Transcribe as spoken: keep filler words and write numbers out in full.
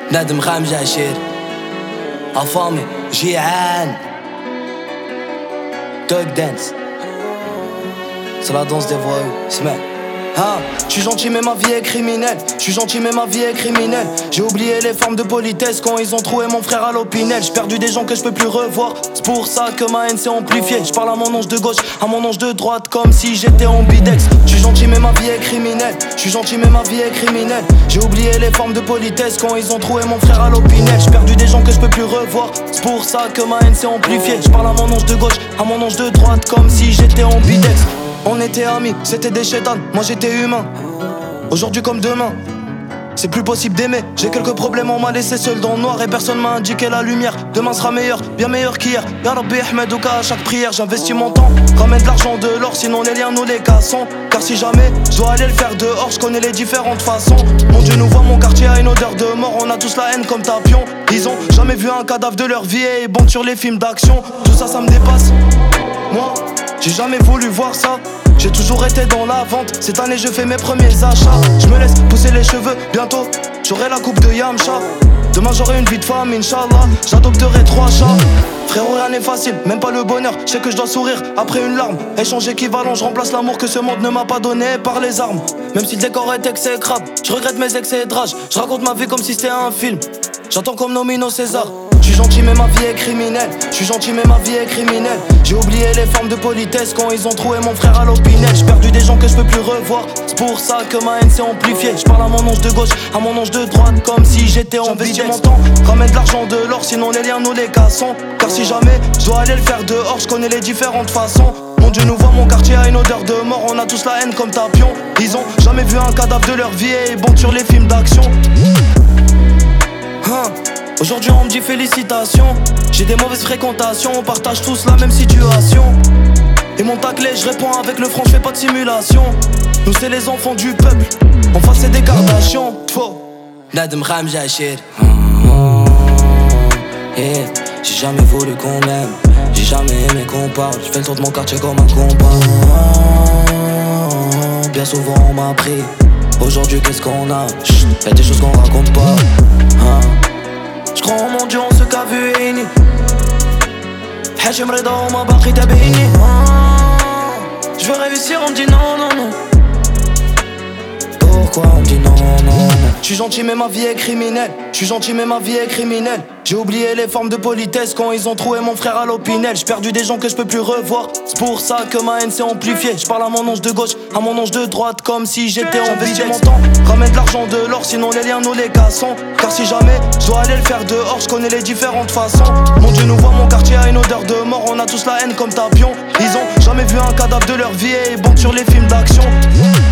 نادم خامج عشير عفامي جيعان Dog dance C'est la danse des voyous, اسمع. Ah, je suis gentil mais ma vie est criminelle. Je suis gentil mais ma vie est criminelle. J'ai oublié les formes de politesse quand ils ont trouvé mon frère à l'Opinel. J'ai perdu des gens que je peux plus revoir. C'est pour ça que ma haine s'est amplifiée. Je parle à mon ange de gauche, à mon ange de droite comme si j'étais ambidex. Je suis gentil mais ma vie est criminelle. Je suis gentil mais ma vie est criminelle. J'ai oublié les formes de politesse quand ils ont trouvé mon frère à l'Opinel. J'ai perdu des gens que je peux plus revoir. C'est pour ça que ma haine s'est amplifiée. Je parle à mon ange de gauche, à mon ange de droite comme si j'étais ambidex. On était amis, c'était des chétans, moi j'étais humain. Aujourd'hui comme demain, c'est plus possible d'aimer. J'ai quelques problèmes, on m'a laissé seul dans le noir et personne m'a indiqué la lumière. Demain sera meilleur, bien meilleur qu'hier. Ya Rabbi Ahmedouka à chaque prière, j'investis mon temps. Ramène de l'argent, de l'or, sinon les liens nous les cassons. Car si jamais je dois aller le faire dehors, je connais les différentes façons. Mon Dieu nous voit, mon quartier a une odeur de mort. On a tous la haine comme tapion. Ils ont jamais vu un cadavre de leur vie et ils bondent sur les films d'action. Tout ça, ça me dépasse. Moi, j'ai jamais voulu voir ça. J'ai toujours été dans la vente. Cette année je fais mes premiers achats. Je me laisse pousser les cheveux. Bientôt j'aurai la coupe de Yamcha. Demain j'aurai une vie de femme, Inch'Allah. J'adopterai trois chats. Frérot rien n'est facile, même pas le bonheur. Je sais que je dois sourire après une larme. Échange équivalent, je remplace l'amour que ce monde ne m'a pas donné par les armes. Même si le décor est exécrable, je regrette mes excès de rage. Je raconte ma vie comme si c'était un film. J'attends comme Nomino César. Je suis gentil mais ma vie est criminelle. Je suis gentil mais ma vie est criminelle. J'ai oublié les formes de politesse quand ils ont trouvé mon frère à l'Opinel. J'ai perdu des gens que je peux plus revoir. C'est pour ça que ma haine s'est amplifiée. Je parle à mon ange de gauche, à mon ange de droite comme si j'étais en J'investis mon temps, ramène de l'argent, de l'or, sinon les liens nous les cassons. Car si jamais je dois aller le faire dehors, je connais les différentes façons. Mon Dieu nous voit, mon quartier a une odeur de mort. On a tous la haine comme tapion. Ils ont jamais vu un cadavre de leur vie et ils bondent sur les films d'action. Hein. Aujourd'hui on me dit félicitations. J'ai des mauvaises fréquentations, on partage tous la même situation. Et mon taclé, je réponds avec le franc, je fais pas de simulation. Nous c'est les enfants du peuple, on face c'est des Kardashians. Faux Nadem Khamj Achir. J'ai jamais voulu qu'on m'aime, j'ai jamais aimé qu'on parle. Je fais le tour de mon quartier comme un compas. Bien souvent on m'a pris. Aujourd'hui qu'est-ce qu'on a? Y'a des choses qu'on raconte pas. hein. J'crois en mon Dieu, on se qu'a vu Ini. Hachem Reda, on m'a baqi tabini. J'veux réussir, on me dit non, non, non. Pourquoi on me dit non, non, non? J'suis gentil mais ma vie est criminelle. J'suis gentil mais ma vie est criminelle. J'ai oublié les formes de politesse quand ils ont trouvé mon frère à l'Opinel. J'ai perdu des gens que je peux plus revoir. C'est pour ça que ma haine s'est amplifiée. Je parle à mon ange de gauche, à mon ange de droite comme si j'étais en J'investis mon temps, ramène de l'argent, de l'or, sinon les liens nous les cassons. Car si jamais je dois aller le faire dehors, je connais les différentes façons. Mon Dieu nous voit, mon quartier a une odeur de mort. On a tous la haine comme tapion. Ils ont jamais vu un cadavre de leur vie et ils bondent sur les films d'action.